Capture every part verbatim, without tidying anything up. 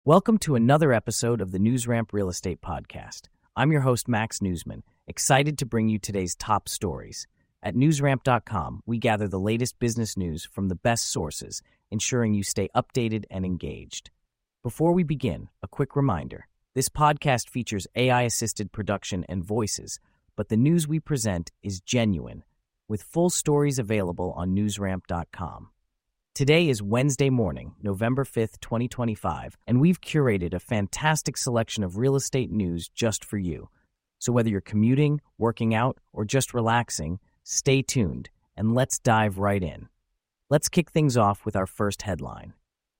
Welcome to another episode of the NewsRamp Real Estate Podcast. I'm your host, Max Newsman, excited to bring you today's top stories. At newsramp dot com, we gather the latest business news from the best sources, ensuring you stay updated and engaged. Before we begin, a quick reminder. This podcast features A I-assisted production and voices, but the news we present is genuine, with full stories available on newsramp dot com. Today is Wednesday morning, November fifth, twenty twenty-five, and we've curated a fantastic selection of real estate news just for you. So whether you're commuting, working out, or just relaxing, stay tuned, and let's dive right in. Let's kick things off with our first headline.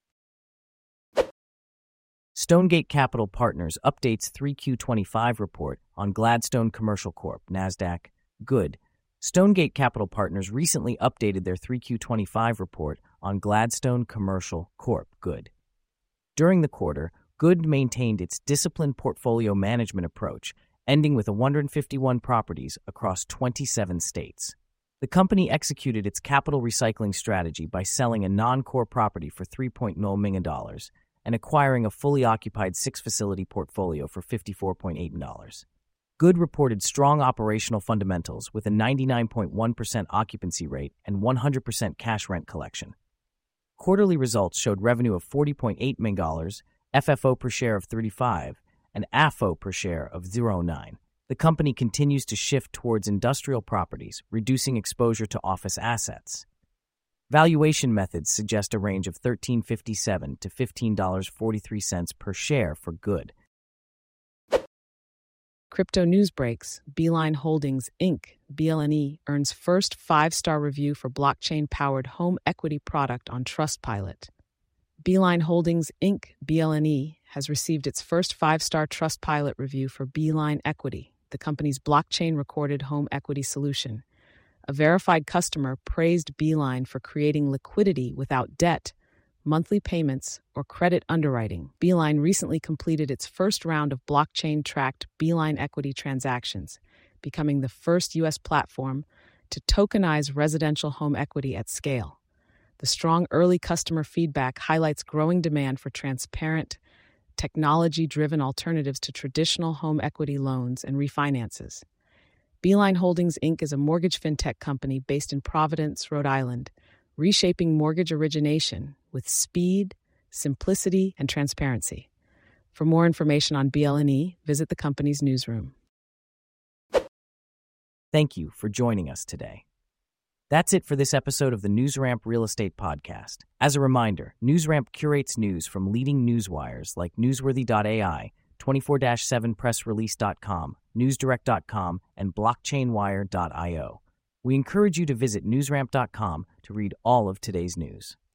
Stonegate Capital Partners updates three Q twenty-five report on Gladstone Commercial Corp, NASDAQ. Good. Stonegate Capital Partners recently updated their three Q twenty-five report on Gladstone Commercial Corp. Good. During the quarter, Good maintained its disciplined portfolio management approach, ending with one hundred fifty-one properties across twenty-seven states. The company executed its capital recycling strategy by selling a non-core property for three point zero million dollars and acquiring a fully occupied six-facility portfolio for fifty-four point eight million dollars. Good reported strong operational fundamentals with a ninety-nine point one percent occupancy rate and one hundred percent cash rent collection. Quarterly results showed revenue of forty point eight million dollars, F F O per share of thirty-five, and A F O per share of zero point zero nine. The company continues to shift towards industrial properties, reducing exposure to office assets. Valuation methods suggest a range of thirteen dollars and fifty-seven cents to fifteen dollars and forty-three cents per share for Good. Crypto news breaks. Beeline Holdings, Incorporated, B L N E, earns first five-star review for blockchain-powered home equity product on Trustpilot. Beeline Holdings, Incorporated, B L N E, has received its first five-star Trustpilot review for Beeline Equity, the company's blockchain-recorded home equity solution. A verified customer praised Beeline for creating liquidity without debt, monthly payments, or credit underwriting. Beeline recently completed its first round of blockchain-tracked Beeline equity transactions, becoming the first U S platform to tokenize residential home equity at scale. The strong early customer feedback highlights growing demand for transparent, technology-driven alternatives to traditional home equity loans and refinances. Beeline Holdings, Incorporated is a mortgage fintech company based in Providence, Rhode Island, reshaping mortgage origination with speed, simplicity, and transparency. For more information on B L N E, visit the company's newsroom. Thank you for joining us today. That's it for this episode of the NewsRamp Real Estate Podcast. As a reminder, NewsRamp curates news from leading newswires like newsworthy dot A I, twenty-four seven press release dot com, newsdirect dot com, and blockchainwire dot io. We encourage you to visit newsramp dot com to read all of today's news.